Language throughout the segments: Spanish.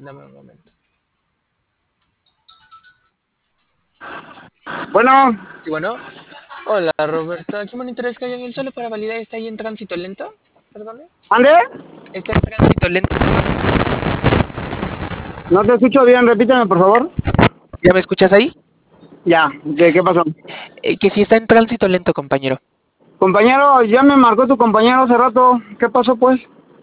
Dame un momento. Bueno, Sí, bueno. Hola, Roberto. Aquí monitores que hay en el solo para validar. ¿Está ahí en tránsito lento? Perdone. ¿ande? Está en tránsito lento. No te escucho bien, repíteme, por favor. ¿Ya me escuchas ahí? Ya, ¿qué pasó? Que sí está en tránsito lento, compañero. Compañero, ya me marcó tu compañero hace rato. ¿Qué pasó, pues?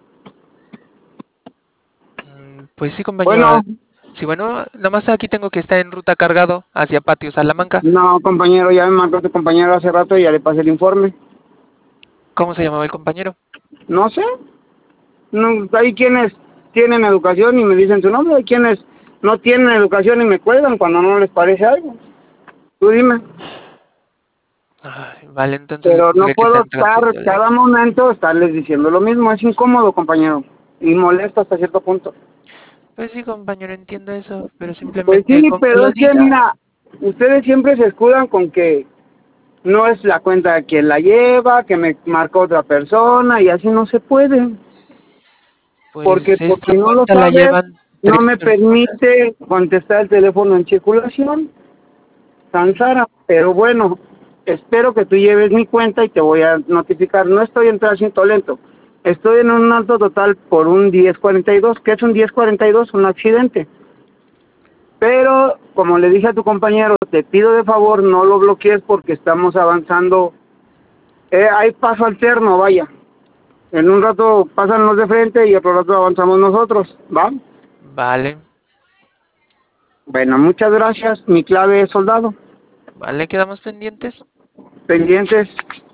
Pues sí, compañero. Bueno, Sí, bueno, nada más aquí tengo que estar en ruta cargado hacia Patio Salamanca. no, compañero, ya me marcó tu compañero hace rato y ya le pasé el informe. ¿Cómo se llamaba el compañero? No sé, no, hay quienes tienen educación y me dicen su nombre, hay quienes no tienen educación y me cuelgan cuando no les parece algo. Tú dime. Ay, vale, entonces le Pero no pondré que está puedo en estar tránsito cada lento. momento estarles diciendo lo mismo. Es incómodo, compañero, y molesto hasta cierto punto. Pues sí, compañero, entiendo eso, pero Pues simplemente sí, con que pero lo es que diga. mira, ustedes siempre se escudan con que no es la cuenta de quien la lleva, que me marcó otra persona y así no se puede, porque Pues por esta si no lo cuenta la sabes, llevan no tres me personas. permite contestar el teléfono en circulación, Sansara, pero bueno, espero que tú lleves mi cuenta y te voy a notificar. No estoy en tránsito lento, estoy en un alto total por un 1042. ¿Qué es un 1042? Un accidente. Pero, como le dije a tu compañero, te pido de favor no lo bloquees porque estamos avanzando. Hay paso alterno, vaya. En un rato pasan los de frente y otro rato avanzamos nosotros, ¿va? Vale, Bueno, muchas gracias. Mi clave es soldado. vale, quedamos pendientes. Pendientes.